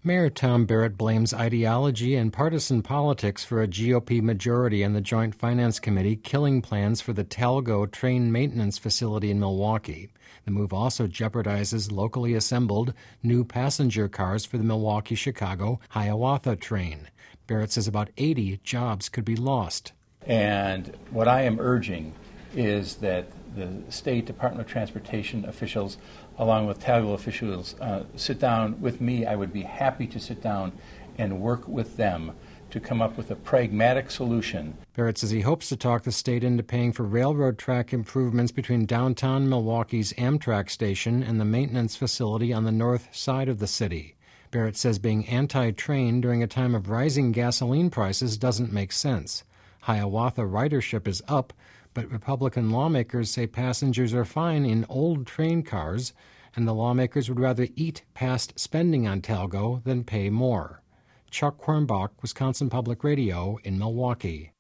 Mayor Tom Barrett blames ideology and partisan politics for a GOP majority in the Joint Finance Committee killing plans for the Talgo train maintenance facility in Milwaukee. The move also jeopardizes locally assembled new passenger cars for the Milwaukee-Chicago Hiawatha train. Barrett says about 80 jobs could be lost. And what I am urging is that the State Department of Transportation officials, along with Talgo officials, sit down with me. I would be happy to sit down and work with them to come up with a pragmatic solution. Barrett says he hopes to talk the state into paying for railroad track improvements between downtown Milwaukee's Amtrak station and the maintenance facility on the north side of the city. Barrett says being anti-train during a time of rising gasoline prices doesn't make sense. Hiawatha ridership is up, but Republican lawmakers say passengers are fine in old train cars, and the lawmakers would rather eat past spending on Talgo than pay more. Chuck Quirmbach, Wisconsin Public Radio in Milwaukee.